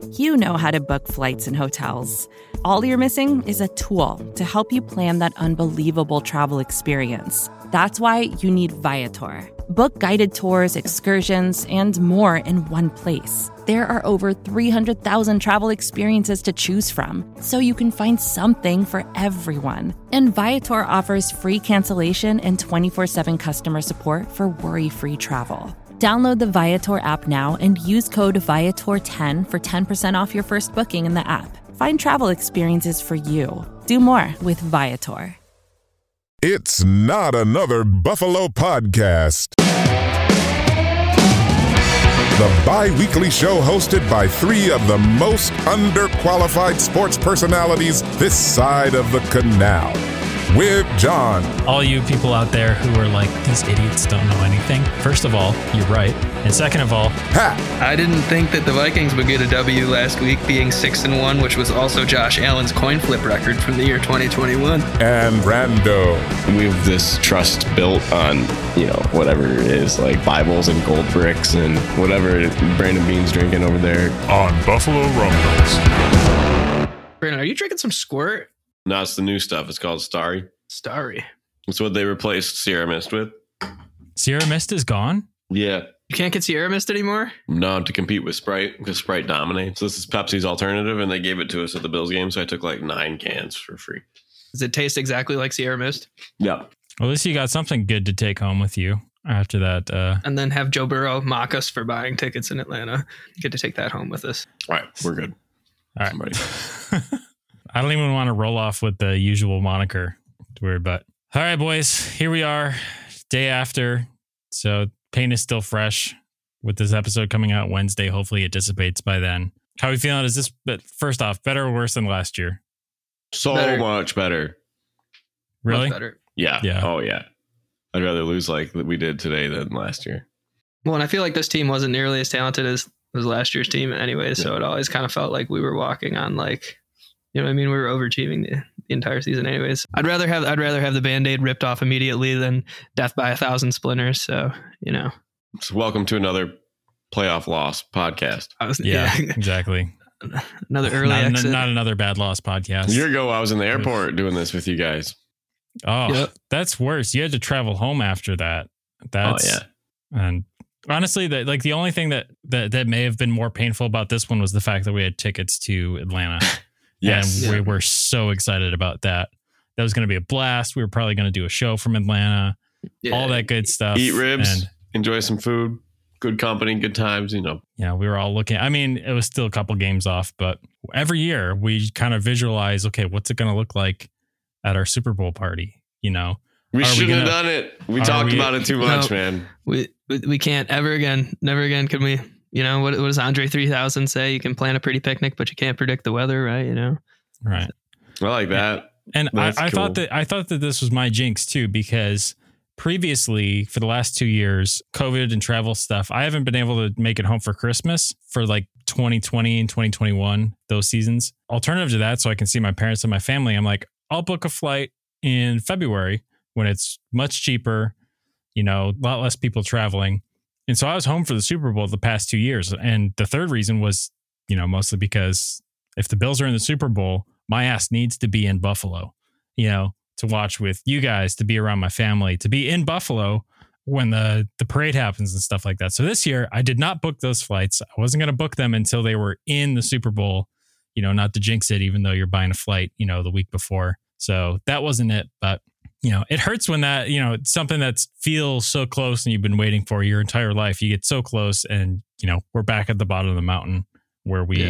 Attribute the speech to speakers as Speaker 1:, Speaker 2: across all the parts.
Speaker 1: You know how to book flights and hotels. All you're missing is a tool to help you plan that unbelievable travel experience. That's why you need Viator. Book guided tours, excursions, and more in one place. There are over 300,000 travel experiences to choose from, so you can find something for everyone. And Viator offers free cancellation and 24/7 customer support for worry-free travel. Download the Viator app now and use code Viator10 for 10% off your first booking in the app. Find travel experiences for you. Do more with Viator.
Speaker 2: It's not another Buffalo podcast. The bi-weekly show hosted by three of the most underqualified sports personalities this side of the canal. With John.
Speaker 3: All you people out there who are like, these idiots don't know anything. First of all, you're right. And second of all,
Speaker 2: Pat.
Speaker 4: I didn't think that the Vikings would get a W last week, being 6-1, which was also Josh Allen's coin flip record from the year 2021.
Speaker 2: And Brando.
Speaker 5: We have this trust built on, whatever it is, like Bibles and gold bricks and whatever Brandon Bean's drinking over there.
Speaker 2: On Buffalo Rumbles.
Speaker 4: Brandon, are you drinking some Squirt?
Speaker 5: No, it's the new stuff. It's called Starry.
Speaker 4: Starry.
Speaker 5: It's what they replaced Sierra Mist with.
Speaker 3: Sierra Mist is gone?
Speaker 5: Yeah.
Speaker 4: You can't get Sierra Mist anymore?
Speaker 5: No, to compete with Sprite, because Sprite dominates. This is Pepsi's alternative, and they gave it to us at the Bills game, so I took like 9 cans for free.
Speaker 4: Does it taste exactly like Sierra Mist?
Speaker 5: Yeah.
Speaker 3: Well, at least you got something good to take home with you after that.
Speaker 4: And then have Joe Burrow mock us for buying tickets in Atlanta. You get to take that home with us.
Speaker 5: All right, we're good.
Speaker 3: All right. I don't even want to roll off with the usual moniker. It's weird, but all right, boys, here we are, day after. So pain is still fresh with this episode coming out Wednesday. Hopefully it dissipates by then. How are we feeling? Is this, but first off, better or worse than last year?
Speaker 5: So
Speaker 4: Better.
Speaker 5: much better.
Speaker 3: Really?
Speaker 4: Much better.
Speaker 5: Yeah.
Speaker 3: Yeah.
Speaker 5: Oh, yeah. I'd rather lose like we did today than last year.
Speaker 4: Well, and I feel like this team wasn't nearly as talented as last year's team anyway. So it always kind of felt like we were walking on like, you know what I mean? We were overachieving the entire season anyways. I'd rather have the Band-Aid ripped off immediately than death by 1,000 splinters. So,
Speaker 5: So welcome to another playoff loss podcast.
Speaker 3: Yeah, exactly.
Speaker 4: Another early exit.
Speaker 3: Not another bad loss podcast.
Speaker 5: A year ago, I was in the airport doing this with you guys.
Speaker 3: Oh,
Speaker 4: Yep.
Speaker 3: That's worse. You had to travel home after that.
Speaker 5: Yeah.
Speaker 3: And honestly, the only thing that may have been more painful about this one was the fact that we had tickets to Atlanta.
Speaker 5: Yes.
Speaker 3: And we were so excited about that. That was going to be a blast. We were probably going to do a show from Atlanta, all that good stuff.
Speaker 5: Eat ribs,
Speaker 3: And
Speaker 5: enjoy some food, good company, good times,
Speaker 3: yeah, we were all looking. I mean, it was still a couple games off, but every year we kind of visualize, okay, what's it going to look like at our Super Bowl party?
Speaker 5: We shouldn't have done it. We talked about it too much, man.
Speaker 4: We can't ever again. Never again can we. What does Andre 3000 say? You can plan a pretty picnic, but you can't predict the weather, right?
Speaker 3: Right.
Speaker 5: I like that.
Speaker 3: And I
Speaker 5: cool.
Speaker 3: thought that this was my jinx too, because previously for the last 2 years, COVID and travel stuff, I haven't been able to make it home for Christmas for like 2020 and 2021, those seasons. Alternative to that, so I can see my parents and my family, I'm like, I'll book a flight in February when it's much cheaper, a lot less people traveling. And so I was home for the Super Bowl the past 2 years. And the third reason was, mostly because if the Bills are in the Super Bowl, my ass needs to be in Buffalo, to watch with you guys, to be around my family, to be in Buffalo when the parade happens and stuff like that. So this year I did not book those flights. I wasn't going to book them until they were in the Super Bowl, not to jinx it, even though you're buying a flight, the week before. So that wasn't it. But it hurts when that, it's something that feels so close and you've been waiting for your entire life. You get so close and, we're back at the bottom of the mountain where we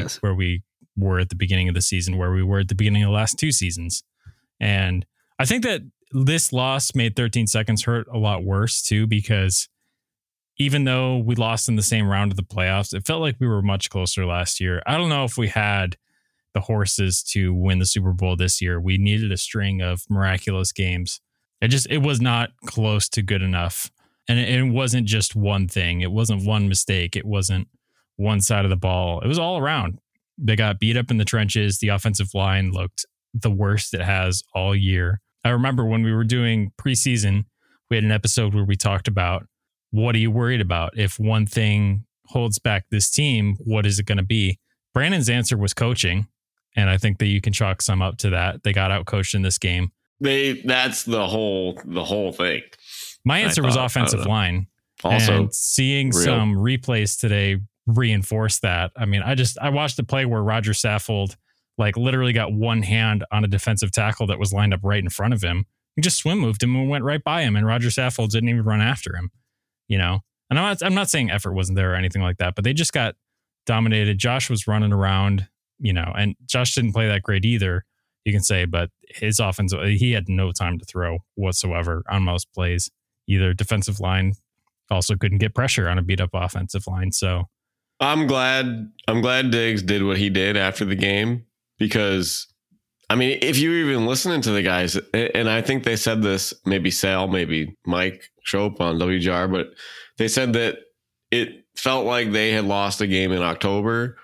Speaker 3: were at the beginning of the season, where we were at the beginning of the last 2 seasons. And I think that this loss made 13 seconds hurt a lot worse too, because even though we lost in the same round of the playoffs, it felt like we were much closer last year. I don't know if we had the horses to win the Super Bowl this year. We needed a string of miraculous games. It was not close to good enough. And it wasn't just one thing. It wasn't one mistake. It wasn't one side of the ball. It was all around. They got beat up in the trenches. The offensive line looked the worst it has all year. I remember when we were doing preseason, we had an episode where we talked about, what are you worried about? If one thing holds back this team, what is it going to be? Brandon's answer was coaching. And I think that you can chalk some up to that. They got outcoached in this game.
Speaker 5: That's the whole thing.
Speaker 3: My answer was offensive line.
Speaker 5: Also,
Speaker 3: and seeing some replays today reinforce that. I mean, I watched the play where Roger Saffold like literally got one hand on a defensive tackle that was lined up right in front of him. He just swim moved him and went right by him, and Roger Saffold didn't even run after him. You know, and I'm not saying effort wasn't there or anything like that, but they just got dominated. Josh was running around, you know, and Josh didn't play that great either, you can say, but his offense, he had no time to throw whatsoever on most plays. Either defensive line also couldn't get pressure on a beat up offensive line. So
Speaker 5: I'm glad Diggs did what he did after the game, because I mean, if you're even listening to the guys, and I think they said this, maybe Sal, maybe Mike Shope on WGR, but they said that it felt like they had lost a game in October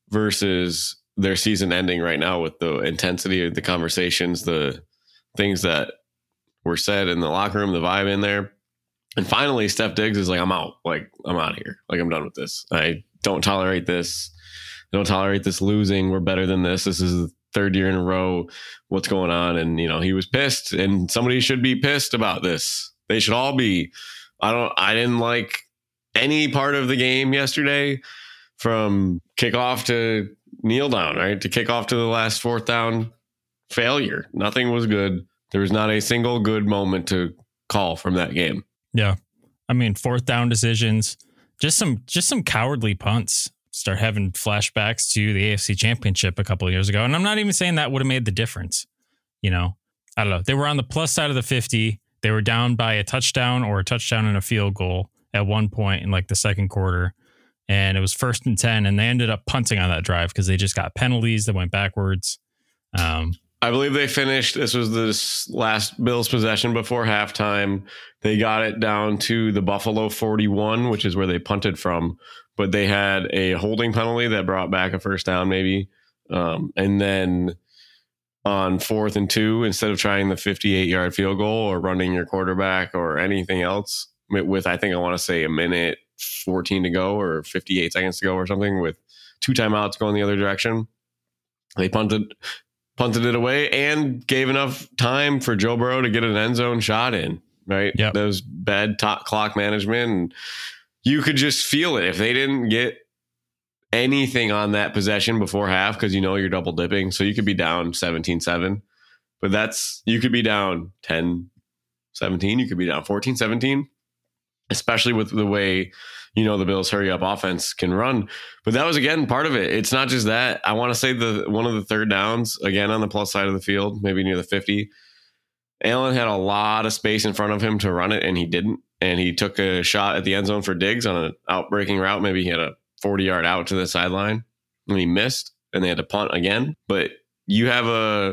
Speaker 5: versus their season ending right now, with the intensity of the conversations, the things that were said in the locker room, the vibe in there. And finally, Steph Diggs is like, I'm out. Like, I'm out of here. Like, I'm done with this. I don't tolerate this. I don't tolerate this losing. We're better than this. This is the third year in a row. What's going on? And, you know, he was pissed, and somebody should be pissed about this. They should all be. I didn't like any part of the game yesterday, from kickoff to kneel down, right? To kickoff to the last fourth down failure. Nothing was good. There was not a single good moment to call from that game.
Speaker 3: Yeah. I mean, fourth down decisions, just some cowardly punts. Start having flashbacks to the AFC Championship a couple of years ago. And I'm not even saying that would have made the difference. You know, I don't know. They were on the plus side of the 50. They were down by a touchdown or a touchdown and a field goal at one point in like the second quarter. And it was 1st and 10. And they ended up punting on that drive because they just got penalties that went backwards.
Speaker 5: I believe they finished. This was this last Bills possession before halftime. They got it down to the Buffalo 41, which is where they punted from. But they had a holding penalty that brought back a first down, maybe. And then on 4th and 2, instead of trying the 58-yard field goal or running your quarterback or anything else, with I think I want to say a minute 14 to go or 58 seconds to go or something, with 2 timeouts going the other direction, they punted it away and gave enough time for Joe Burrow to get an end zone shot in, right?
Speaker 3: Yep.
Speaker 5: That was bad clock management. And you could just feel it if they didn't get anything on that possession before half, because you know you're double dipping. So you could be down 17-7, but you could be down 10-17. You could be down 14-17, especially with the way, you know, the Bills hurry up offense can run. But that was, again, part of it. It's not just that. I want to say one of the third downs, again, on the plus side of the field, maybe near the 50, Allen had a lot of space in front of him to run it, and he didn't. And he took a shot at the end zone for Diggs on an outbreaking route. Maybe he had a 40-yard out to the sideline, and he missed, and they had to punt again. But you got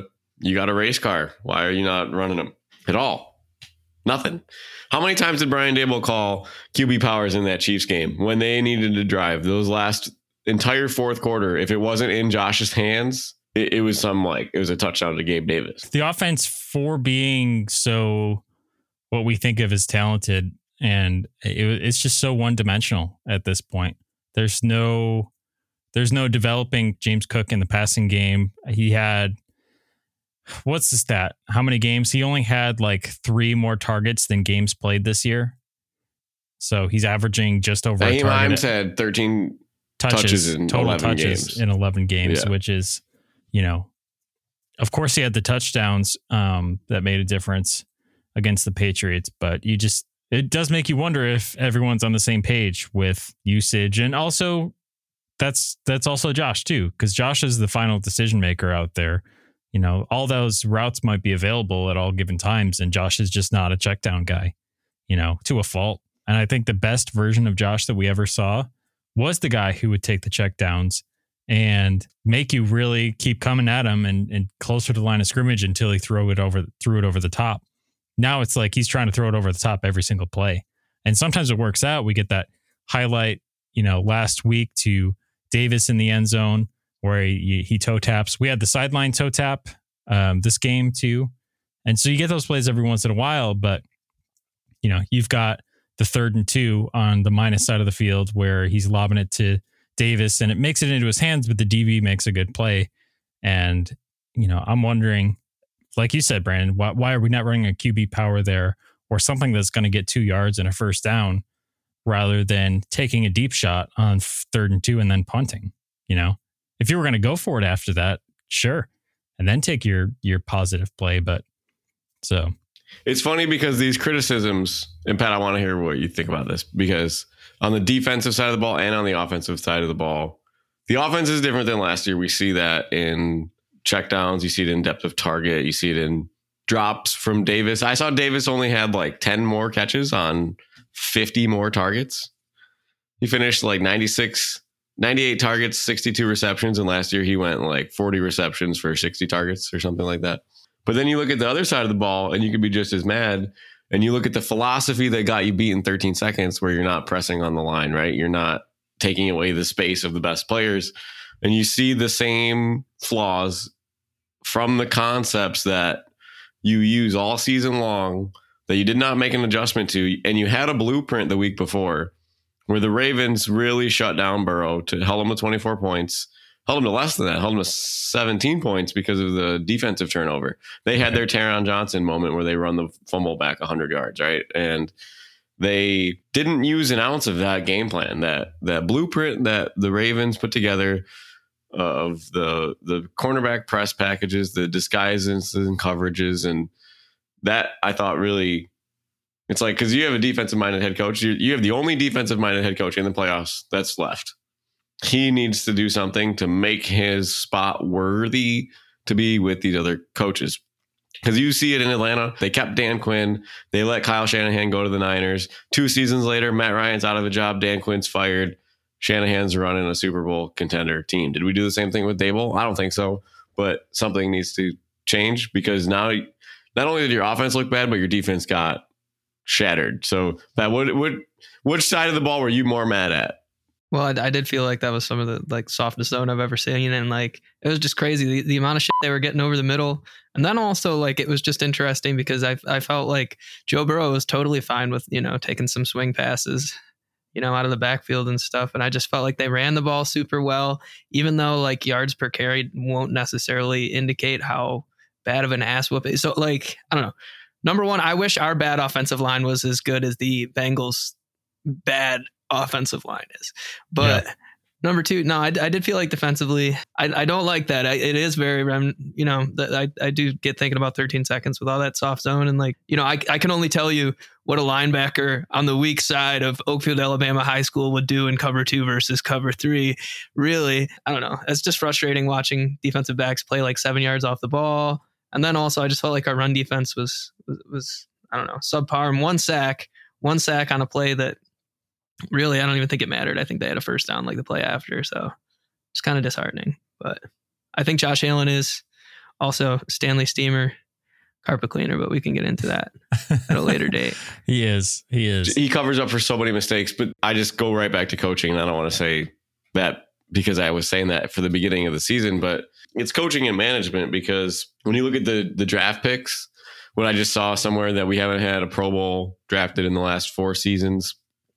Speaker 5: a race car. Why are you not running them at all? Nothing. How many times did Brian Daboll call QB powers in that Chiefs game when they needed to drive those last entire fourth quarter? If it wasn't in Josh's hands, it was a touchdown to Gabe Davis.
Speaker 3: The offense, for being so what we think of as talented, and it's just so one-dimensional at this point. There's no developing James Cook in the passing game. He had, what's the stat? How many games? He only had like 3 more targets than games played this year. So he's averaging just over a target.
Speaker 5: Himes had 13 touches in
Speaker 3: total
Speaker 5: 11
Speaker 3: touches
Speaker 5: games.
Speaker 3: in 11 games,
Speaker 5: Yeah.
Speaker 3: which is, you know, of course he had the touchdowns that made a difference against the Patriots, but it does make you wonder if everyone's on the same page with usage. And also that's also Josh too, because Josh is the final decision maker out there. You know, all those routes might be available at all given times, and Josh is just not a check down guy, you know, to a fault. And I think the best version of Josh that we ever saw was the guy who would take the check downs and make you really keep coming at him and closer to the line of scrimmage until he threw it over the top. Now it's like he's trying to throw it over the top every single play. And sometimes it works out. We get that highlight, you know, last week to Davis in the end zone where he toe taps. We had the sideline toe tap this game too. And so you get those plays every once in a while, but you know, you've got the 3rd and 2 on the minus side of the field where he's lobbing it to Davis and it makes it into his hands, but the DB makes a good play. And, I'm wondering, like you said, Brandon, why are we not running a QB power there or something that's going to get 2 yards and a first down rather than taking a deep shot on 3rd and 2 and then punting? If you were going to go for it after that, sure. And then take your positive play. But so
Speaker 5: it's funny because these criticisms, and Pat, I want to hear what you think about this, because on the defensive side of the ball and on the offensive side of the ball, the offense is different than last year. We see that in checkdowns. You see it in depth of target. You see it in drops from Davis. I saw Davis only had like 10 more catches on 50 more targets. He finished like 98 targets, 62 receptions. And last year he went like 40 receptions for 60 targets or something like that. But then you look at the other side of the ball and you could be just as mad. And you look at the philosophy that got you beat in 13 seconds where you're not pressing on the line, right? You're not taking away the space of the best players. And you see the same flaws from the concepts that you use all season long that you did not make an adjustment to. And you had a blueprint the week before where the Ravens really shut down Burrow to held him to 24 points, held him to less than that, held him to 17 points because of the defensive turnover. They had their Taron Johnson moment where they run the fumble back 100 yards, right? And they didn't use an ounce of that game plan, that blueprint that the Ravens put together of the cornerback press packages, the disguises and coverages. And that I thought really, it's like, because you have a defensive-minded head coach. You have the only defensive-minded head coach in the playoffs that's left. He needs to do something to make his spot worthy to be with these other coaches. Because you see it in Atlanta. They kept Dan Quinn. They let Kyle Shanahan go to the Niners. 2 seasons later, Matt Ryan's out of a job. Dan Quinn's fired. Shanahan's running a Super Bowl contender team. Did we do the same thing with Dable? I don't think so. But something needs to change because now not only did your offense look bad, but your defense got shattered. So that which side of the ball were you more mad at?
Speaker 4: Well, I did feel like that was some of the like softest zone I've ever seen. And like, it was just crazy. The amount of shit they were getting over the middle. And then also like, it was just interesting because I felt like Joe Burrow was totally fine with, taking some swing passes, out of the backfield and stuff. And I just felt like they ran the ball super well, even though like yards per carry won't necessarily indicate how bad of an ass whoop it is. So like, I don't know. Number one, I wish our bad offensive line was as good as the Bengals' bad offensive line is. But number two, no, I did feel like defensively, I don't like that. It is very, I do get thinking about 13 seconds with all that soft zone. And like, I can only tell you what a linebacker on the weak side of Oakfield, Alabama high school would do in cover 2 versus cover 3. Really, I don't know. It's just frustrating watching defensive backs play like 7 yards off the ball. And then also I just felt like our run defense was I don't know, subpar. And one sack on a play that really, I don't even think it mattered. I think they had a first down like the play after. So it's kind of disheartening. But I think Josh Allen is also Stanley Steamer carpet cleaner, but we can get into that at a later date.
Speaker 3: He is.
Speaker 5: He covers up for so many mistakes, but I just go right back to coaching. And I don't want to say that because I was saying that for the beginning of the season, but it's coaching and management, because when you look at the draft picks, what I just saw somewhere that we haven't had a Pro Bowl drafted in the last 4 seasons.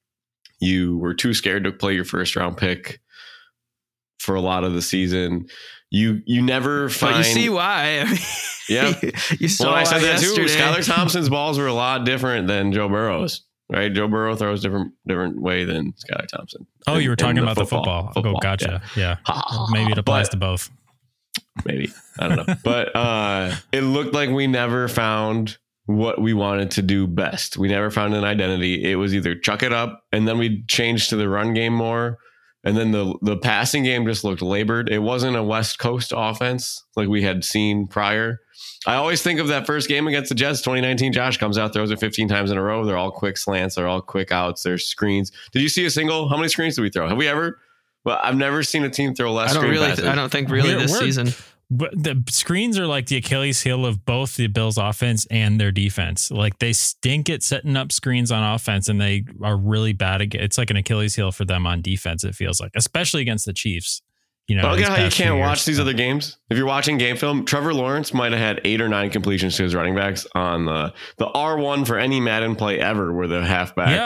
Speaker 5: You were too scared to play your first round pick for a lot of the season. You never find.
Speaker 4: But you see why.
Speaker 5: Yeah.
Speaker 4: You saw
Speaker 5: I said that
Speaker 4: yesterday.
Speaker 5: too. Skylar Thompson's balls were a lot different than Joe Burrow's, right? Joe Burrow throws different way than Skylar Thompson.
Speaker 3: Oh, you were talking about the football. Oh, gotcha. Yeah. Maybe it applies to both.
Speaker 5: Maybe. I don't know. But it looked like we never found what we wanted to do best. We never found an identity. It was either chuck it up and then we changed to the run game more. And then the passing game just looked labored. It wasn't a West Coast offense like we had seen prior. I always think of that first game against the Jets, 2019. Josh comes out, throws it 15 times in a row. They're all quick slants. They're all quick outs. They're screens. Did you see a single? How many screens did we throw? Have we ever? Well, I've never seen a team throw less screen passes.
Speaker 4: I don't think this season.
Speaker 3: But the screens are like the Achilles heel of both the Bills offense and their defense. Like they stink at setting up screens on offense and they are really bad at it. It's like an Achilles heel for them on defense. It feels like, especially against the Chiefs. I
Speaker 5: don't get how you can't watch these other games. If you're watching game film, Trevor Lawrence might have had 8 or 9 completions to his running backs on the R1 for any Madden play ever, where the halfback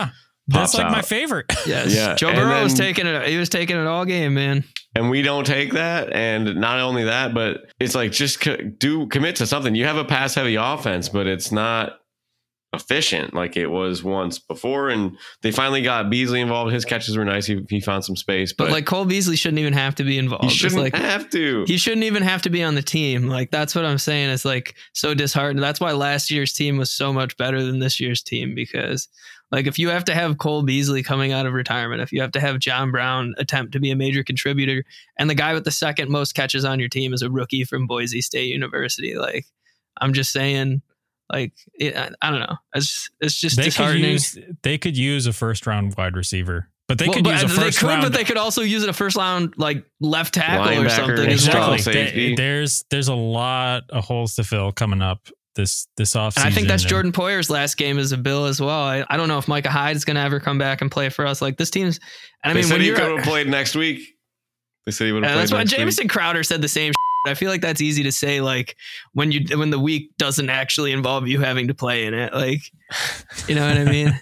Speaker 3: That's
Speaker 5: pops
Speaker 3: like my
Speaker 5: out.
Speaker 3: favorite.
Speaker 4: Yes.
Speaker 5: Yeah,
Speaker 4: Joe
Speaker 5: and
Speaker 4: Burrow was
Speaker 5: then-
Speaker 4: taking it. He was taking it all game, man.
Speaker 5: And we don't take that. And not only that, but it's like just commit to something. You have a pass heavy offense, but it's not efficient like it was once before. And they finally got Beasley involved. His catches were nice. He found some space.
Speaker 4: But like Cole Beasley shouldn't even have to be involved.
Speaker 5: he
Speaker 4: It's
Speaker 5: shouldn't
Speaker 4: like,
Speaker 5: have to.
Speaker 4: he shouldn't even have to be on the team. Like, that's what I'm saying. It's like so disheartening. That's why last year's team was so much better than this year's team, because like if you have to have Cole Beasley coming out of retirement, if you have to have John Brown attempt to be a major contributor, and the guy with the second most catches on your team is a rookie from Boise State University, like I'm just saying, like I don't know. It's just disheartening.
Speaker 3: They could use a first round wide receiver. But they could use a first round.
Speaker 4: But they could also use it a first round like left tackle or
Speaker 5: Linebacker,
Speaker 4: something as well.
Speaker 5: exactly. Safety.
Speaker 3: There's a lot of holes to fill coming up this offseason.
Speaker 4: And I think that's Jordan Poyer's last game as a Bill as well. I don't know if Micah Hyde is going to ever come back and play for us. Like this team's, and I
Speaker 5: They
Speaker 4: mean,
Speaker 5: said
Speaker 4: when
Speaker 5: he
Speaker 4: you're,
Speaker 5: could have played next week. They said he would have played
Speaker 4: that's why
Speaker 5: next week.
Speaker 4: Jamison Crowder said the same. I feel like that's easy to say, like when the week doesn't actually involve you having to play in it. Like, you know what I mean?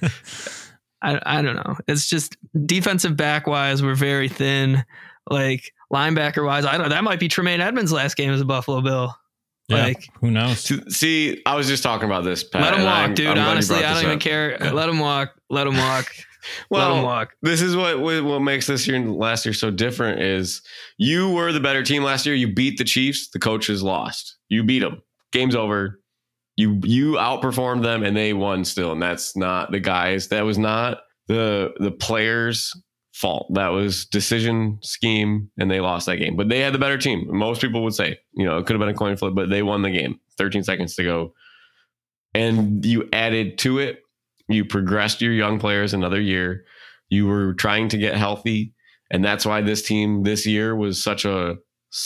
Speaker 4: I don't know. It's just defensive back wise, we're very thin. Like linebacker wise, I don't. That might be Tremaine Edmonds' last game as a Buffalo Bill.
Speaker 3: Yeah,
Speaker 4: Like,
Speaker 3: who knows?
Speaker 5: See, I was just talking about this, Pat.
Speaker 4: let him
Speaker 5: and
Speaker 4: walk,
Speaker 5: I'm
Speaker 4: dude.
Speaker 5: glad you
Speaker 4: Honestly,
Speaker 5: brought
Speaker 4: I
Speaker 5: this
Speaker 4: don't even
Speaker 5: up.
Speaker 4: care. Let him walk. Let him walk. Let him
Speaker 5: Well,
Speaker 4: walk.
Speaker 5: this is what makes this year and last year so different is you were the better team last year. You beat the Chiefs. The coaches lost. You beat them. Game's over. You outperformed them and they won still. And that's not the guys. That was not the players' fault. That was decision scheme and they lost that game. But they had the better team. Most people would say, it could have been a coin flip, but they won the game. 13 seconds to go. And you added to it. You progressed your young players another year. You were trying to get healthy. And that's why this team this year was such a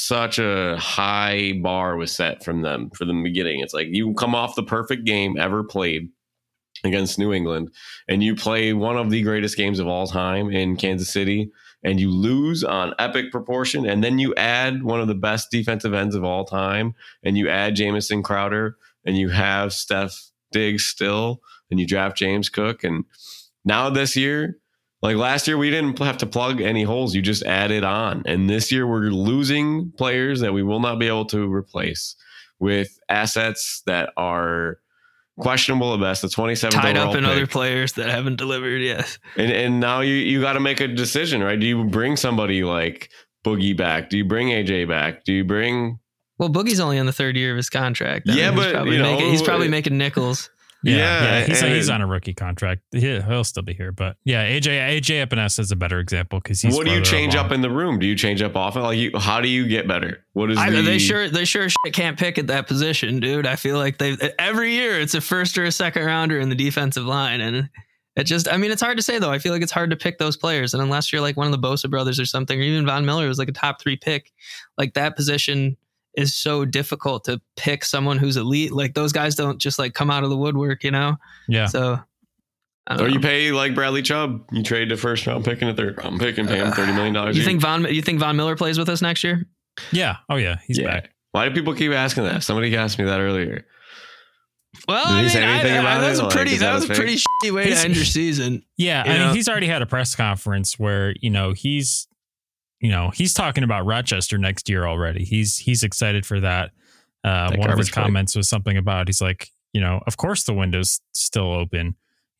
Speaker 5: high bar was set from them for the beginning. It's like you come off the perfect game ever played against New England and you play one of the greatest games of all time in Kansas City and you lose on epic proportion. And then you add one of the best defensive ends of all time and you add Jamison Crowder and you have Steph Diggs still and you draft James Cook. And now this year, like last year, we didn't have to plug any holes. You just added on. And this year we're losing players that we will not be able to replace with assets that are questionable at best. The 27th
Speaker 4: Tied up in
Speaker 5: pick.
Speaker 4: other players that haven't delivered yet.
Speaker 5: And now you got to make a decision, right? Do you bring somebody like Boogie back? Do you bring AJ back? Do you bring...
Speaker 4: Well, Boogie's only on the third year of his contract.
Speaker 5: Yeah,
Speaker 4: he's
Speaker 5: but,
Speaker 4: probably he's probably making nickels.
Speaker 3: Yeah,
Speaker 5: and-
Speaker 3: he's on a rookie contract. He'll still be here, but yeah, AJ Epinesa is a better example because he's.
Speaker 5: What do you
Speaker 3: further
Speaker 5: change
Speaker 3: along.
Speaker 5: up in the room? Do you change up often? Like, how do you get better? What is
Speaker 4: They sure as shit can't pick at that position, dude. I feel like every year it's a first or a second rounder in the defensive line, and it just, I mean, it's hard to say though. I feel like it's hard to pick those players, and unless you're like one of the Bosa brothers or something, or even Von Miller was like a top 3 pick, like that position is so difficult to pick someone who's elite. Like those guys don't just like come out of the woodwork,
Speaker 3: Yeah.
Speaker 4: So, I don't
Speaker 5: Or
Speaker 4: know.
Speaker 5: you pay like Bradley Chubb. You trade the first round pick and a third round pick and pay him $30 million.
Speaker 4: You think Von Miller plays with us next year?
Speaker 3: Yeah. Oh yeah. He's back.
Speaker 5: Why do people keep asking that? Somebody asked me that earlier.
Speaker 4: Well,
Speaker 5: Did he say anything about
Speaker 4: that was
Speaker 5: it?
Speaker 4: a
Speaker 5: Like,
Speaker 4: pretty
Speaker 5: is that
Speaker 4: that was a
Speaker 5: his
Speaker 4: pretty shitty way to end your season.
Speaker 3: Yeah.
Speaker 4: You
Speaker 3: I
Speaker 4: know?
Speaker 3: mean, he's already had a press conference where, he's talking about Rochester next year already. He's excited for that. One of his comments was something about, he's like, of course the window's still open.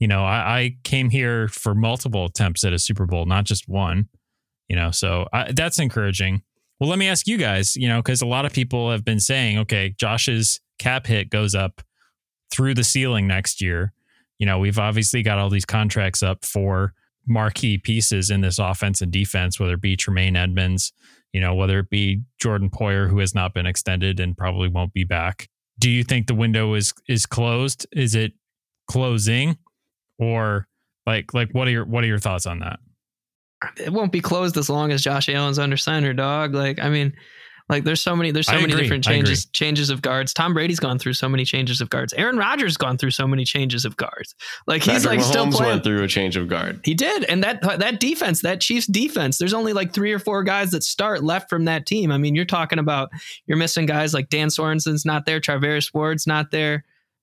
Speaker 3: I came here for multiple attempts at a Super Bowl, not just one, so that's encouraging. Well, let me ask you guys, because a lot of people have been saying, okay, Josh's cap hit goes up through the ceiling next year. We've obviously got all these contracts up for marquee pieces in this offense and defense, whether it be Tremaine Edmonds, whether it be Jordan Poyer, who has not been extended and probably won't be back. Do you think the window is closed? Is it closing? Or like what are your thoughts on that?
Speaker 4: It won't be closed as long as Josh Allen's under center, dog. Like, I mean, like there's so many different changes of guards. Tom Brady's gone through so many changes of guards. Aaron Rodgers gone through so many changes of guards. Like he's
Speaker 5: Patrick
Speaker 4: like
Speaker 5: Mahomes
Speaker 4: still playing.
Speaker 5: went through a change of guard.
Speaker 4: He did, and that defense, that Chiefs defense, there's only like 3 or 4 guys that start left from that team. I mean, you're talking about you're missing guys like Dan Sorensen's not there, Traveris Ward's not there.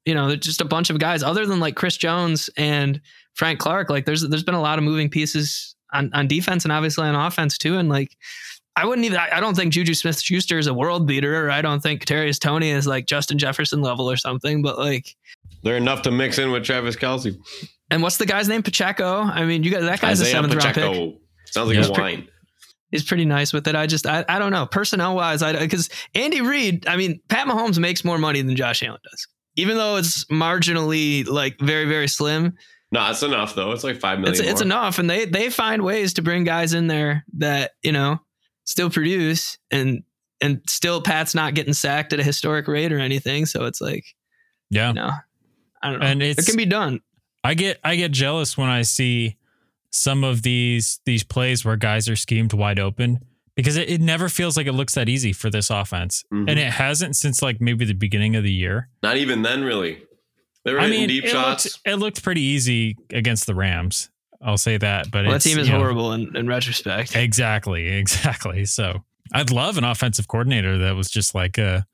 Speaker 4: there's just a bunch of guys other than like Chris Jones and Frank Clark. Like there's been a lot of moving pieces on defense and obviously on offense too. And like, I don't think Juju Smith-Schuster is a world beater, or I don't think Kadarius Toney is like Justin Jefferson level or something, but like
Speaker 5: they're enough to mix in with Travis Kelce.
Speaker 4: And what's the guy's name? Pacheco. I mean, that guy's Isaiah a 7th round pick.
Speaker 5: Sounds like a wine.
Speaker 4: He's pretty nice with it. I don't know. Personnel wise, because Andy Reid, I mean, Pat Mahomes makes more money than Josh Allen does, even though it's marginally like very, very slim.
Speaker 5: No, it's enough though. It's like $5 million.
Speaker 4: It's enough. And they find ways to bring guys in there that, still produce and still Pat's not getting sacked at a historic rate or anything. So it's like, I don't know. And it can be done.
Speaker 3: I get jealous when I see some of these plays where guys are schemed wide open, because it never feels like it looks that easy for this offense. Mm-hmm. And it hasn't since like maybe the beginning of the year.
Speaker 5: Not even then, really. They were hitting deep shots.
Speaker 3: It looked pretty easy against the Rams. I'll say that, but
Speaker 4: that team is horrible in retrospect.
Speaker 3: Exactly. So I'd love an offensive coordinator that was just like a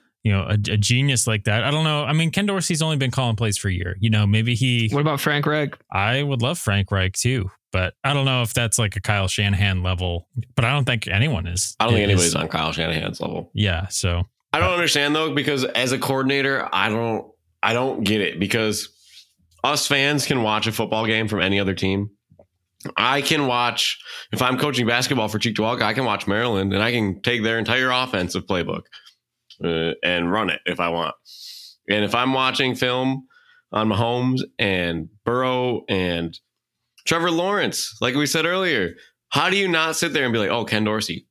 Speaker 3: genius like that. I don't know. I mean, Ken Dorsey's only been calling plays for a year. Maybe
Speaker 4: What about Frank Reich?
Speaker 3: I would love Frank Reich too, but I don't know if that's like a Kyle Shanahan level. But I don't think anyone is.
Speaker 5: I don't think anybody's on Kyle Shanahan's level.
Speaker 3: Yeah. So
Speaker 5: I don't understand though, because as a coordinator, I don't get it, because us fans can watch a football game from any other team. I can watch, if I'm coaching basketball for Cheek Dewalka, I can watch Maryland and I can take their entire offensive playbook and run it if I want. And if I'm watching film on Mahomes and Burrow and Trevor Lawrence, like we said earlier, how do you not sit there and be like, oh, Ken Dorsey,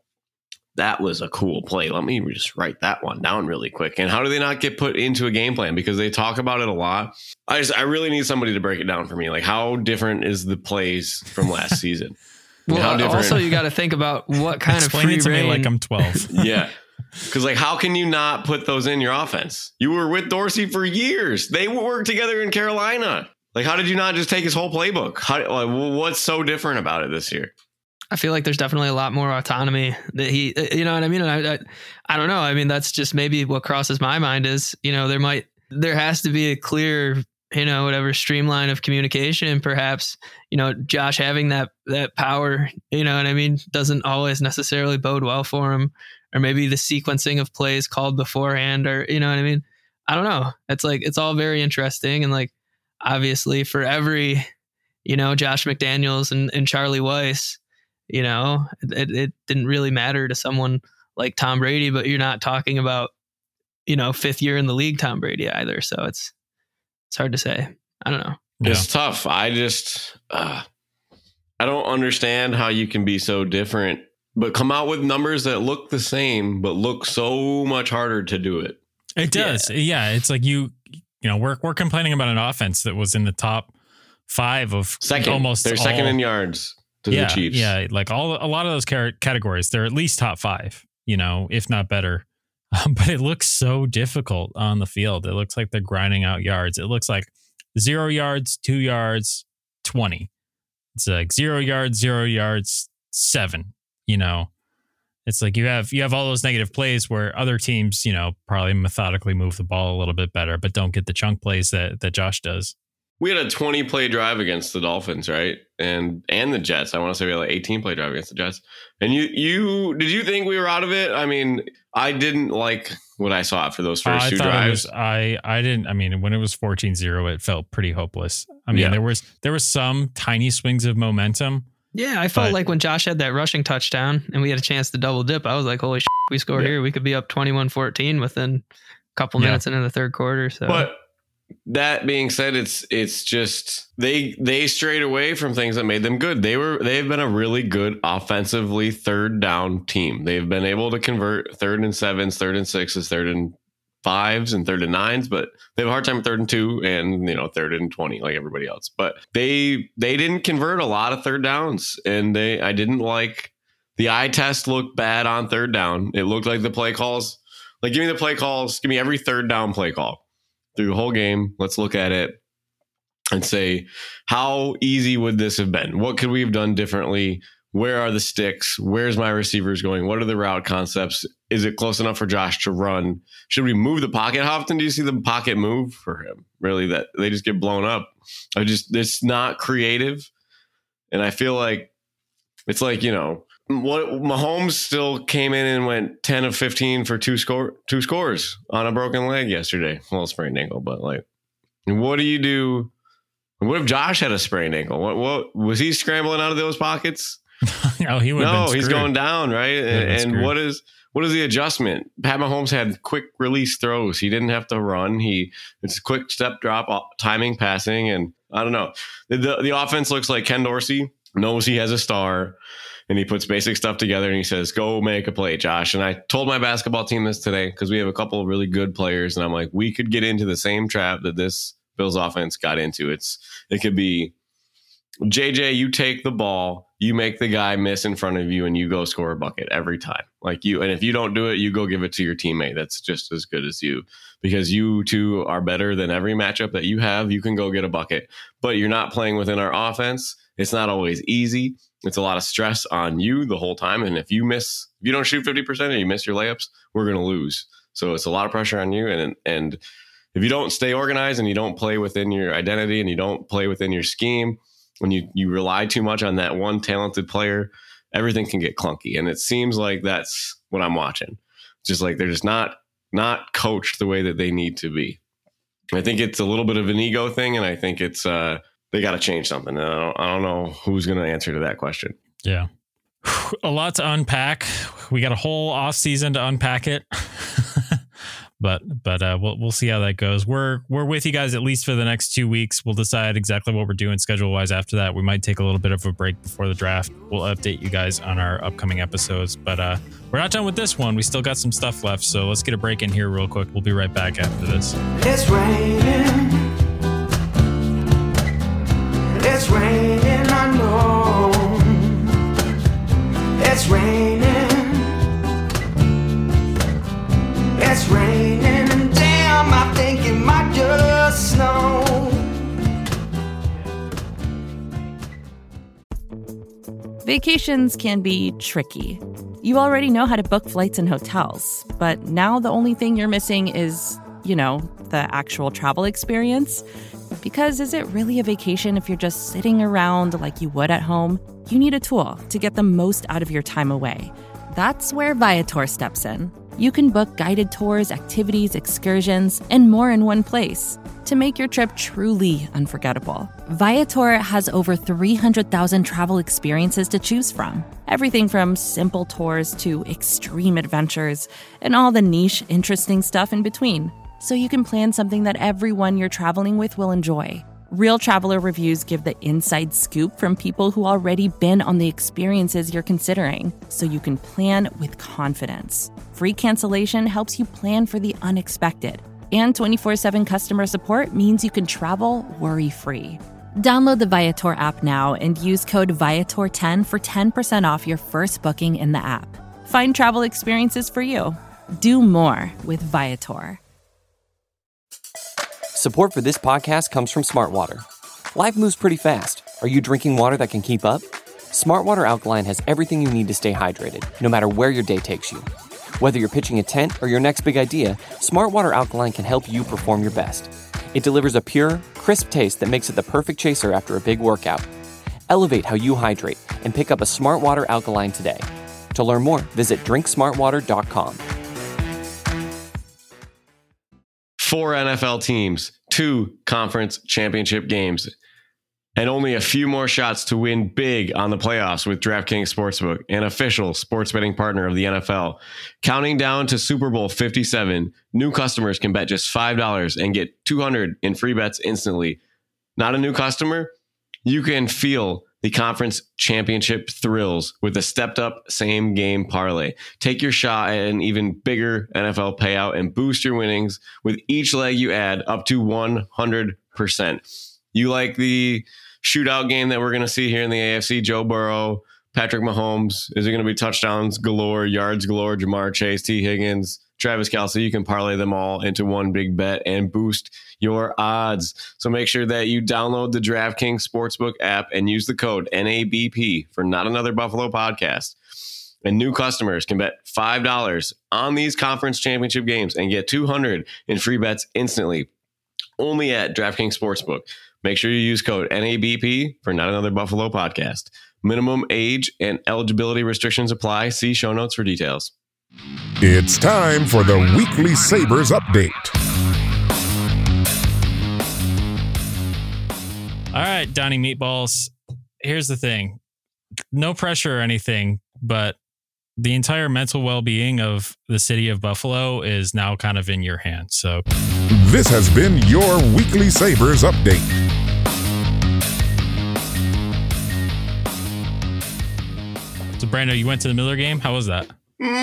Speaker 5: that was a cool play. Let me just write that one down really quick. And how do they not get put into a game plan? Because they talk about it a lot. I really need somebody to break it down for me. Like, how different is the plays from last season?
Speaker 4: Well, also you got to think about what kind of free reign.
Speaker 3: Me like I'm 12.
Speaker 5: Yeah. Because like, how can you not put those in your offense? You were with Dorsey for years. They worked together in Carolina. Like, how did you not just take his whole playbook? What's so different about it this year?
Speaker 4: I feel like there's definitely a lot more autonomy that he, you know what I mean? And I don't know. I mean, that's just maybe what crosses my mind is, there has to be a clear, whatever streamline of communication. Perhaps, Josh having that power, you know what I mean, doesn't always necessarily bode well for him, or maybe the sequencing of plays called beforehand, or, you know what I mean? I don't know. It's like, it's all very interesting. And like, obviously for every, Josh McDaniels and Charlie Weiss, it didn't really matter to someone like Tom Brady, but you're not talking about, 5th year in the league Tom Brady either. So it's hard to say. I don't know.
Speaker 5: It's tough. I just, I don't understand how you can be so different, but come out with numbers that look the same, but look so much harder to do it.
Speaker 3: It does. Yeah. It's like we're complaining about an offense that was in the top 5 of almost
Speaker 5: they're second in yards to the Chiefs.
Speaker 3: Yeah. Like a lot of those categories, they're at least top 5, if not better. But it looks so difficult on the field. It looks like they're grinding out yards. It looks like 0 yards, 2 yards, 20. It's like 0 yards, 7, It's like you have all those negative plays where other teams, probably methodically move the ball a little bit better, but don't get the chunk plays that Josh does.
Speaker 5: We had a 20-play drive against the Dolphins, right? And the Jets. I want to say we had like 18-play drive against the Jets. And did you think we were out of it? I mean, I didn't like what I saw for those first 2 drives.
Speaker 3: I didn't. I mean, when it was 14-0, it felt pretty hopeless. I mean, there was some tiny swings of momentum.
Speaker 4: Yeah, I felt like when Josh had that rushing touchdown and we had a chance to double dip, I was like, holy shit, we score here. We could be up 21-14 within a couple minutes into the third quarter. So,
Speaker 5: but that being said, it's just they strayed away from things that made them good. They've been a really good offensively third down team. They've been able to convert 3rd and 7s, 3rd and 6s, 3rd and 5s, and 3rd and 9s, but they have a hard time with 3rd and 2 and 3rd and 20 like everybody else. But they didn't convert a lot of 3rd downs, and I didn't like the eye test. Looked bad on 3rd down. It looked like the play calls. Like, give me the play calls. Give me every 3rd down play call through the whole game. Let's look at it and say, how easy would this have been? What could we have done differently? Where are the sticks? Where's my receivers going? What are the route concepts? Is it close enough for Josh to run? Should we move the pocket? How often do you see the pocket move for him? Really, that they just get blown up. It's not creative. And I feel like it's like, what Mahomes still came in and went 10 of 15 for two scores on a broken leg yesterday. Well, sprained ankle, but like, what do you do? What if Josh had a sprained ankle? What was he scrambling out of those pockets?
Speaker 3: Oh, he would. No,
Speaker 5: he's going down, right? And what is the adjustment? Pat Mahomes had quick release throws. He didn't have to run. It's a quick step drop, timing, passing, and I don't know. The offense looks like Ken Dorsey knows he has a star, and he puts basic stuff together, and he says, "Go make a play, Josh." And I told my basketball team this today because we have a couple of really good players, and I'm like, we could get into the same trap that this Bills offense got into. It could be, JJ, you take the ball, you make the guy miss in front of you, and you go score a bucket every time. And if you don't do it, you go give it to your teammate that's just as good as you, because you two are better than every matchup that you have. You can go get a bucket, but you're not playing within our offense. It's not always easy. It's a lot of stress on you the whole time. And if you don't shoot 50% and you miss your layups, we're going to lose. So it's a lot of pressure on you. And if you don't stay organized and you don't play within your identity and you don't play within your scheme, when you rely too much on that one talented player, everything can get clunky. And it seems like that's what I'm watching. Just like they're just not coached the way that they need to be. I think it's a little bit of an ego thing, and I think it's they got to change something. And I don't know who's going to answer to that question.
Speaker 3: Yeah. A lot to unpack. We got a whole off season to unpack it. But we'll see how that goes. We're with you guys at least for the next 2 weeks. We'll decide exactly what we're doing schedule wise after that. We might take a little bit of a break before the draft. We'll update you guys on our upcoming episodes. But we're not done with this one. We still got some stuff left. So let's get a break in here real quick. We'll be right back after this.
Speaker 6: It's raining. It's raining, I know. It's raining. It's raining, and damn, I think it might just snow.
Speaker 1: Vacations can be tricky. You already know how to book flights and hotels, but now the only thing you're missing is, the actual travel experience. Because is it really a vacation if you're just sitting around like you would at home? You need a tool to get the most out of your time away. That's where Viator steps in. You can book guided tours, activities, excursions, and more in one place to make your trip truly unforgettable. Viator has over 300,000 travel experiences to choose from. Everything from simple tours to extreme adventures and all the niche, interesting stuff in between. So you can plan something that everyone you're traveling with will enjoy. Real traveler reviews give the inside scoop from people who already been on the experiences you're considering, so you can plan with confidence. Free cancellation helps you plan for the unexpected. And 24/7 customer support means you can travel worry-free. Download the Viator app now and use code Viator10 for 10% off your first booking in the app. Find travel experiences for you. Do more with Viator.
Speaker 7: Support for this podcast comes from Smartwater. Life moves pretty fast. Are you drinking water that can keep up? Smartwater Alkaline has everything you need to stay hydrated, no matter where your day takes you. Whether you're pitching a tent or your next big idea, Smartwater Alkaline can help you perform your best. It delivers a pure, crisp taste that makes it the perfect chaser after a big workout. Elevate how you hydrate and pick up a Smartwater Alkaline today. To learn more, visit drinksmartwater.com.
Speaker 5: 4 NFL teams, 2 conference championship games, and only a few more shots to win big on the playoffs with DraftKings Sportsbook, an official sports betting partner of the NFL. Counting down to Super Bowl 57, new customers can bet just $5 and get $200 in free bets instantly. Not a new customer? You can feel the conference championship thrills with a stepped-up same-game parlay. Take your shot at an even bigger NFL payout and boost your winnings with each leg you add up to 100%. You like the shootout game that we're going to see here in the AFC? Joe Burrow, Patrick Mahomes. Is it going to be touchdowns galore, yards galore, Jamar Chase, T. Higgins? Travis Kelce, you can parlay them all into one big bet and boost your odds. So make sure that you download the DraftKings Sportsbook app and use the code NABP for Not Another Buffalo Podcast. And new customers can bet $5 on these conference championship games and get $200 in free bets instantly. Only at DraftKings Sportsbook. Make sure you use code NABP for Not Another Buffalo Podcast. Minimum age and eligibility restrictions apply. See show notes for details.
Speaker 2: It's time for the Weekly Sabres Update.
Speaker 3: All right, Donnie Meatballs. Here's the thing. No pressure or anything, but the entire mental well-being of the city of Buffalo is now kind of in your hands. So
Speaker 2: this has been your Weekly Sabres Update.
Speaker 3: So Brando, you went to the Miller game. How was that?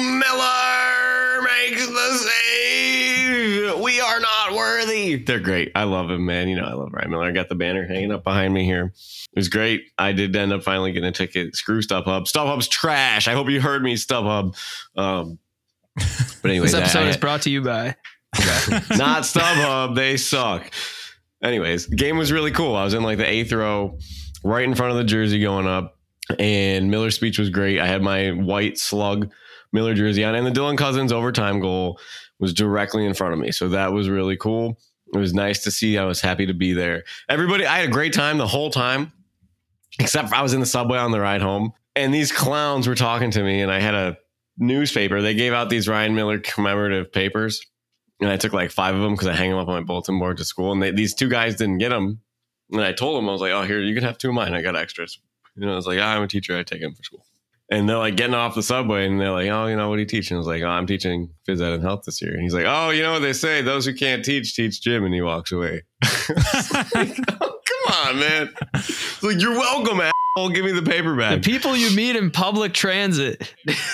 Speaker 5: Miller makes the save. We are not worthy. They're great. I love him, man. You know, I love Ryan Miller. I got the banner hanging up behind me here. It was great. I did end up finally getting a ticket. Screw StubHub. StubHub's trash. I hope you heard me, StubHub. But anyway,
Speaker 4: this episode is brought to you by
Speaker 5: not StubHub. They suck. Anyways, the game was really cool. I was in like the 8th row, right in front of the jersey going up, and Miller's speech was great. I had my white slug Miller jersey on, and the Dylan Cousins overtime goal was directly in front of me. So that was really cool. It was nice to see. I was happy to be there. Everybody, I had a great time the whole time, except for I was in the subway on the ride home, and these clowns were talking to me, and I had a newspaper. They gave out these Ryan Miller commemorative papers, and I took like 5 of them because I hang them up on my bulletin board to school, and these 2 guys didn't get them. And I told them, I was like, oh, here, you can have 2 of mine. I got extras. You know, I was like, I'm a teacher. I take them for school. And they're like getting off the subway, and they're like, oh, you know, what are you teaching? I was like, oh, I'm teaching phys ed and health this year. And he's like, oh, you know what they say? Those who can't teach gym. And he walks away. Like, oh, come on, man. It's like, you're welcome, asshole. Give me the paper bag.
Speaker 4: The people you meet in public transit.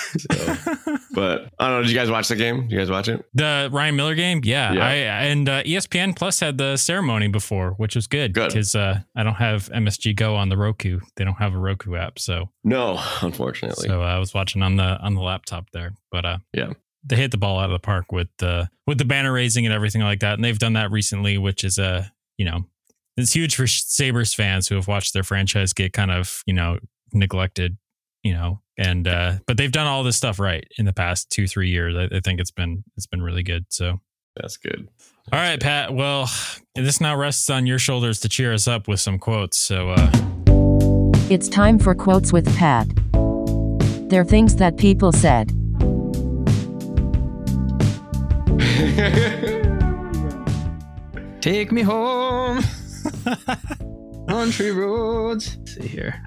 Speaker 5: But I don't know. Did you guys watch the game? Did you guys watch it?
Speaker 3: The Ryan Miller game? Yeah. And ESPN Plus had the ceremony before, which was good. Because I don't have MSG Go on the Roku. They don't have a Roku app. So
Speaker 5: no, unfortunately.
Speaker 3: So I was watching on the laptop there. But
Speaker 5: yeah,
Speaker 3: they hit the ball out of the park with the banner raising and everything like that. And they've done that recently, which is it's huge for Sabres fans who have watched their franchise get kind of, neglected, and but they've done all this stuff right in the past 2-3 years. I think it's been really good. So
Speaker 5: that's good.
Speaker 3: All right, Pat. Well, this now rests on your shoulders to cheer us up with some quotes. So
Speaker 8: it's time for Quotes with Pat. They're things that people said.
Speaker 4: Take me home. Country roads. Let's see here.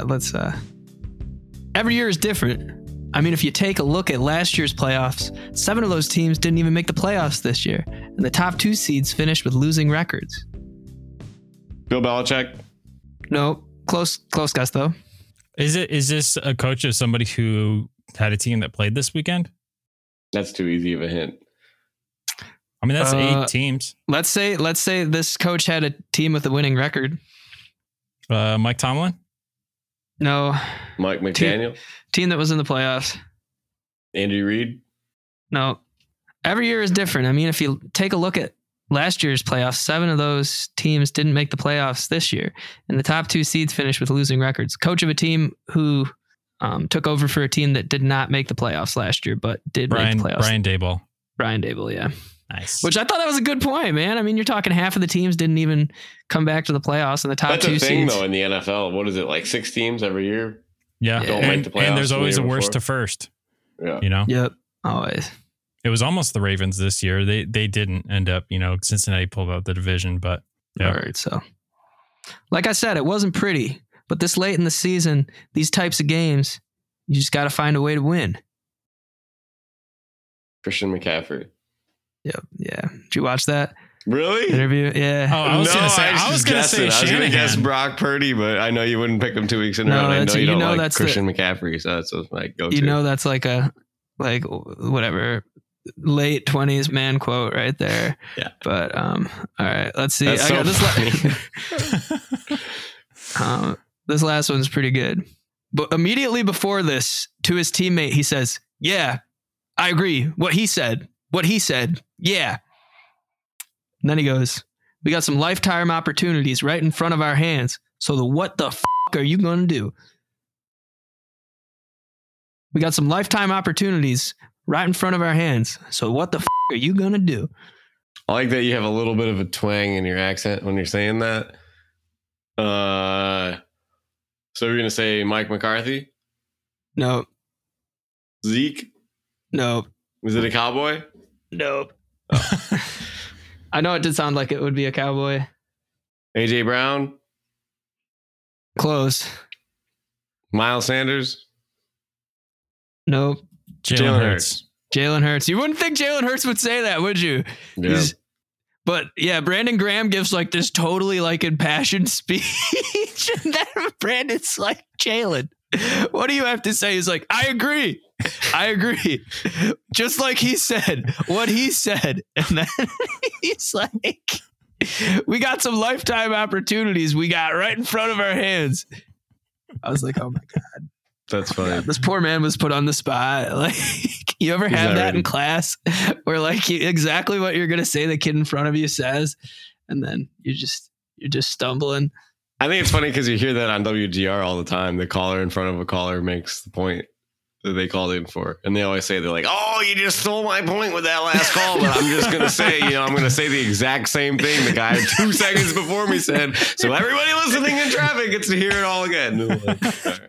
Speaker 4: Every year is different. I mean, if you take a look at last year's playoffs, 7 of those teams didn't even make the playoffs this year. And the top 2 seeds finished with losing records.
Speaker 5: Bill Belichick?
Speaker 4: No, close guess though.
Speaker 3: Is this a coach of somebody who had a team that played this weekend?
Speaker 5: That's too easy of a hint.
Speaker 3: I mean, that's 8 teams.
Speaker 4: Let's say this coach had a team with a winning record.
Speaker 3: Mike Tomlin?
Speaker 4: No.
Speaker 5: Mike McDaniel?
Speaker 4: Team that was in the playoffs.
Speaker 5: Andy Reid?
Speaker 4: No. Every year is different. I mean, if you take a look at last year's playoffs, 7 of those teams didn't make the playoffs this year. And the top 2 seeds finished with losing records. Coach of a team who took over for a team that did not make the playoffs last year, but did make the playoffs.
Speaker 3: Brian Daboll.
Speaker 4: Brian Daboll, yeah.
Speaker 3: Nice.
Speaker 4: Which I thought that was a good point, man. I mean, you're talking half of the teams didn't even come back to the playoffs, and the top 2 seeds.
Speaker 5: That's a thing, though, in the NFL. What is it, like 6 teams every year?
Speaker 3: Yeah.
Speaker 5: Don't make the playoffs.
Speaker 3: And there's always a worst to first.
Speaker 5: Yeah.
Speaker 4: Yep. Always.
Speaker 3: It was almost the Ravens this year. They didn't end up, Cincinnati pulled out the division, but yeah.
Speaker 4: All right. So, like I said, it wasn't pretty, but this late in the season, these types of games, you just got to find a way to win.
Speaker 5: Christian McCaffrey.
Speaker 4: Yep. Yeah. Did you watch that?
Speaker 5: Really?
Speaker 4: Interview? Yeah.
Speaker 3: Oh, I was going to say Shanahan.
Speaker 5: I was going to guess Brock Purdy, but I know you wouldn't pick him 2 weeks in a row. I know you don't like that's Christian McCaffrey, so that's my go-to.
Speaker 4: That's like whatever late 20s man quote right there.
Speaker 5: Yeah.
Speaker 4: But all right, let's see.
Speaker 5: That's
Speaker 4: I got
Speaker 5: funny.
Speaker 4: This last one's pretty good. But immediately before this, to his teammate, he says, "Yeah, I agree. What he said What he said. Yeah. And then he goes, we got some lifetime opportunities right in front of our hands. So what the are you going to do? We got some lifetime opportunities right in front of our hands. So what the are you going to do?
Speaker 5: I like that you have a little bit of a twang in your accent when you're saying that. So you're going to say Mike McCarthy?
Speaker 4: No.
Speaker 5: Zeke?
Speaker 4: No.
Speaker 5: Was it a cowboy?
Speaker 4: No. Oh. I know it did sound like it would be a cowboy.
Speaker 5: AJ Brown?
Speaker 4: Close.
Speaker 5: Miles Sanders?
Speaker 4: Nope.
Speaker 3: Jalen Hurts.
Speaker 4: Jalen Hurts. You wouldn't think Jalen Hurts would say that, would you?
Speaker 5: Yeah.
Speaker 4: But yeah, Brandon Graham gives like this totally like impassioned speech. And then Brandon's like, Jalen, what do you have to say? He's like, I agree. Just like he said what he said. And then he's like, we got some lifetime opportunities we got right in front of our hands. I was like, oh my God.
Speaker 5: That's funny.
Speaker 4: God, this poor man was put on the spot. Like, you ever have that in class where like exactly what you're going to say the kid in front of you says, and then you're just stumbling.
Speaker 5: I think it's funny because you hear that on WGR all the time. The caller in front of a caller makes the point that they called in for. And they always say, they're like, oh, you just stole my point with that last call. But I'm just going to say, I'm going to say the exact same thing the guy 2 seconds before me said. So everybody listening in traffic gets to hear it all again. Like, all right.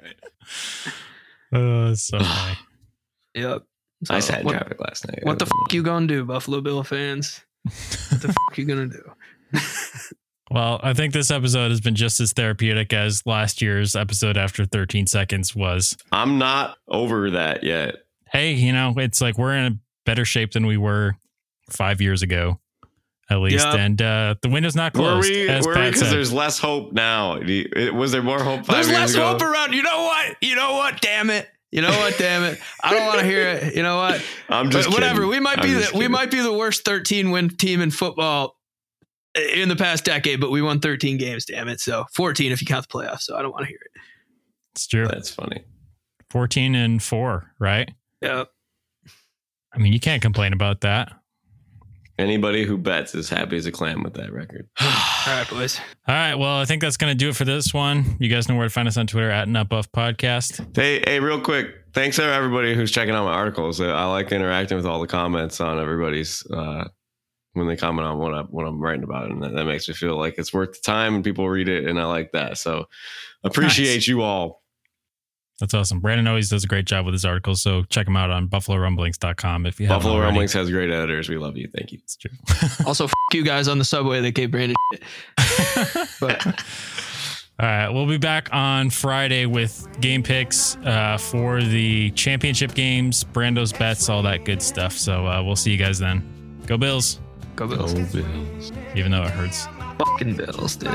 Speaker 3: So funny.
Speaker 4: Yep. So
Speaker 5: I sat in traffic last night.
Speaker 4: What the you gonna do, Buffalo Bill fans? What the you gonna do?
Speaker 3: Well, I think this episode has been just as therapeutic as last year's episode after 13 seconds was.
Speaker 5: I'm not over that yet.
Speaker 3: Hey, it's like we're in a better shape than we were 5 years ago, at least. Yep. And the window's not closed.
Speaker 5: Were we? Because there's less hope now. Was there more hope 5 years ago?
Speaker 4: There's less hope around. You know what? Damn it. I don't want to hear it. You know what?
Speaker 5: I'm just
Speaker 4: whatever.
Speaker 5: Kidding.
Speaker 4: We might be the worst 13-win team in football in the past decade, but we won 13 games. Damn it! So 14 if you count the playoffs. So I don't want to hear it.
Speaker 3: It's true.
Speaker 5: That's funny.
Speaker 3: 14-4, right?
Speaker 4: Yep.
Speaker 3: I mean, you can't complain about that.
Speaker 5: Anybody who bets is happy as a clam with that record.
Speaker 4: All right, boys.
Speaker 3: All right. Well, I think that's going to do it for this one. You guys know where to find us on Twitter at NutBuff Podcast.
Speaker 5: Hey, real quick. Thanks to everybody who's checking out my articles. I like interacting with all the comments on everybody's when they comment on what I'm writing about. And that makes me feel like it's worth the time and people read it. And I like that. So appreciate you all.
Speaker 3: That's awesome. Brandon always does a great job with his articles, so check him out on BuffaloRumblings.com if you haven't
Speaker 5: Buffalo
Speaker 3: already.
Speaker 5: Rumblings has great editors. We love you. Thank you.
Speaker 3: It's true.
Speaker 4: Also, you guys on the subway that gave Brandon shit. But
Speaker 3: all right, we'll be back on Friday with game picks for the championship games, Brando's bets, all that good stuff. So we'll see you guys then. Go Bills.
Speaker 4: Go Bills.
Speaker 5: Go Bills.
Speaker 3: Even though it hurts.
Speaker 4: Fucking Bills, dude.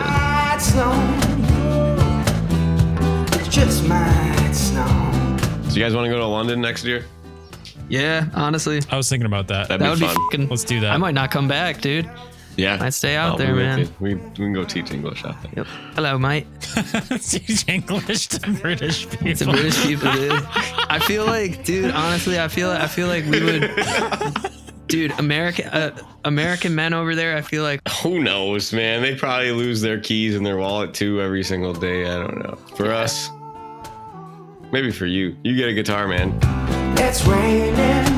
Speaker 6: Just might snow.
Speaker 5: So you guys want to go to London next year?
Speaker 4: Yeah, honestly.
Speaker 3: I was thinking about that.
Speaker 5: That'd
Speaker 4: That would
Speaker 5: be
Speaker 4: be
Speaker 5: fun.
Speaker 4: fucking.
Speaker 3: Let's do that.
Speaker 4: I might not come back, dude.
Speaker 5: Yeah.
Speaker 4: Might stay out there,
Speaker 5: we
Speaker 4: man.
Speaker 5: We can go teach English out there.
Speaker 4: Yep. Hello, mate.
Speaker 3: Teach English to British people.
Speaker 4: It's a British people, dude. I feel like, dude, honestly, I feel like we would. Dude, American men over there, I feel like.
Speaker 5: Who knows, man? They probably lose their keys in their wallet too every single day. I don't know. For us, maybe for you. You get a guitar, man.
Speaker 6: It's raining.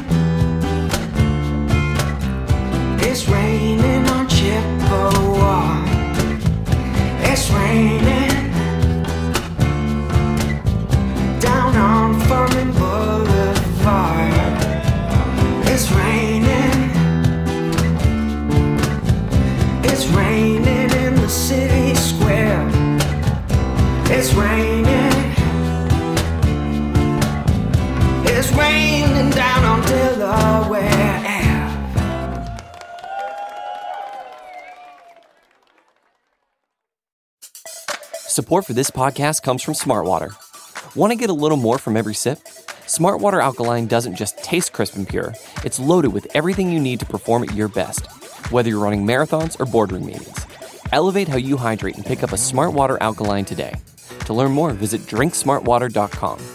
Speaker 6: It's raining on Chippewa. It's raining down on Furman Boulevard. It's raining. It's raining in the city square. It's raining. It's raining down on Delaware.
Speaker 7: Support for this podcast comes from Smartwater. Want to get a little more from every sip? Smartwater Alkaline doesn't just taste crisp and pure, it's loaded with everything you need to perform at your best, whether you're running marathons or boardroom meetings. Elevate how you hydrate and pick up a Smartwater Alkaline today. To learn more, visit drinksmartwater.com.